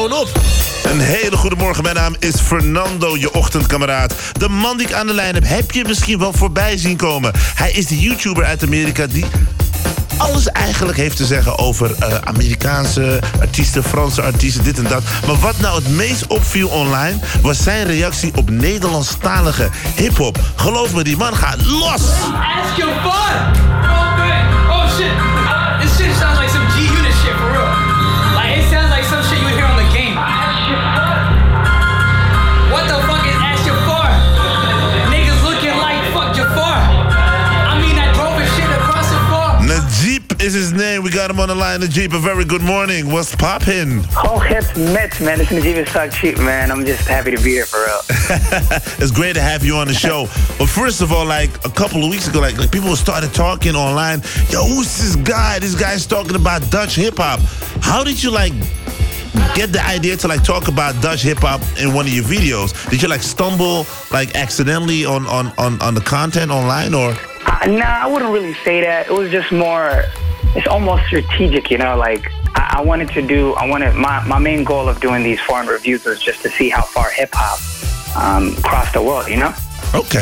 gewoon op. Een hele goede morgen, mijn naam is Fernando, je ochtendkameraad. De man die ik aan de lijn heb je misschien wel voorbij zien komen. Hij is de YouTuber uit Amerika die alles eigenlijk heeft te zeggen over Amerikaanse artiesten, Franse artiesten, dit en dat. Maar wat nou het meest opviel online was zijn reactie op Nederlandstalige hiphop. Geloof me, die man gaat los! Ask your fun! Oh shit! This shit sounds like some G-Unit shit for real. Like it sounds like some shit you would hear on the game. What the fuck is ask your fun? Niggas looking like fuck your fun. I mean I drove his shit across the floor. Najib is his name. We got him on the line. Najib, a very good morning. What's poppin'? Oh, it's met, man. This is Najib Talk Cheap, man. I'm just happy to be here for real. It's great to have you on the show. But first of all, like a couple of weeks ago, like people started talking online. Yo, who's this guy? This guy's talking about Dutch hip hop. How did you get the idea to talk about Dutch hip hop in one of your videos? Did you stumble accidentally on the content online or? Nah, I wouldn't really say that. It was just more. It's almost strategic, you know. I wanted my main goal of doing these foreign reviews was just to see how far hip hop crossed the world, you know. Okay.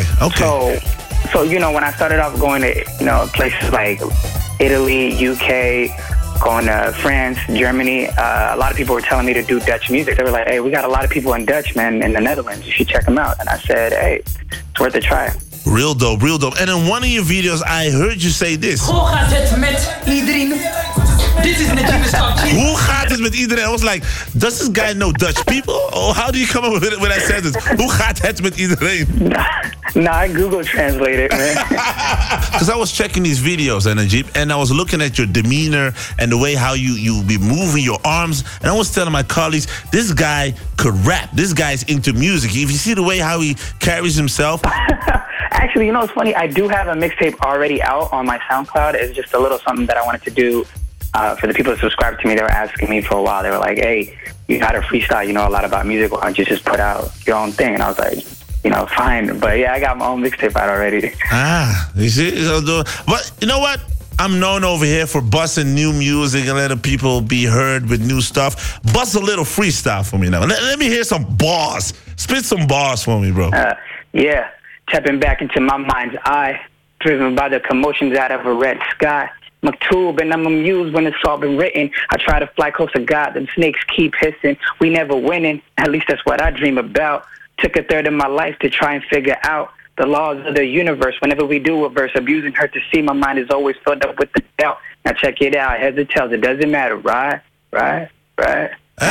So when I started off going to places like Italy, UK, going to France, Germany, a lot of people were telling me to do Dutch music. They were like, "Hey, we got a lot of people in Dutch, man, in the Netherlands. You should check them out." And I said, "Hey, it's worth a try." Real dope. And in one of your videos, I heard you say this. Hoe gaat het met iedereen? This is Najib Talk Cheap. Hoe gaat het met iedereen? I was like, does this guy know Dutch people? Or how do you come up with that sentence? Hoe gaat het met iedereen? Nah, I Google Translate it, man. Because I was checking these videos, Najib, and I was looking at your demeanor and the way how you be moving your arms. And I was telling my colleagues, this guy could rap. This guy's into music. If you see the way how he carries himself. Actually, it's funny. I do have a mixtape already out on my SoundCloud. It's just a little something that I wanted to do for the people that subscribe to me. They were asking me for a while. They were like, "Hey, you got a freestyle. You know a lot about music. Why don't you just put out your own thing?" And I was like, fine. But yeah, I got my own mixtape out already. You see? But you know what? I'm known over here for busting new music and letting people be heard with new stuff. Bust a little freestyle for me now. Let me hear some bars. Spit some bars for me, bro. Yeah. Tapping back into my mind's eye, driven by the commotions out of a red sky. Maktub, and I'm amused when it's all been written. I try to fly close to God, them snakes keep hissing. We never winning, at least that's what I dream about. Took a third of my life to try and figure out the laws of the universe. Whenever we do a verse, abusing her to see, my mind is always filled up with the doubt. Now check it out, heads or tails, it doesn't matter, right? Yeah.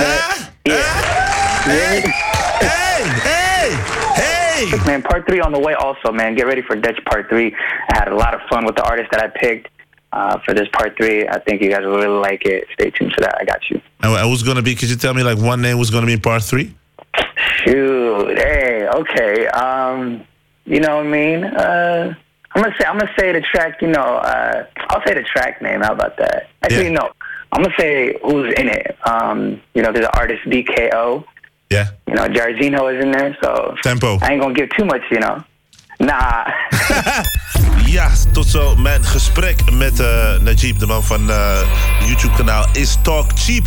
Hey! Man, part 3 on the way also, man. Get ready for Dutch part 3. I had a lot of fun with the artist that I picked for this part 3. I think you guys will really like it. Stay tuned for that. I got you. I was going to be, could you tell me one name was going to be in part 3? Shoot. Hey, okay. You know what I mean? I'm gonna say the track, I'll say the track name. How about that? Actually, no. I'm gonna say who's in it. There's an artist, BKO. Yeah. Jarzino is in there, so Tempo. I ain't gonna give too much, Nah. Ja, tot zo mijn gesprek met Najib, de man van YouTube-kanaal Is Talk Cheap.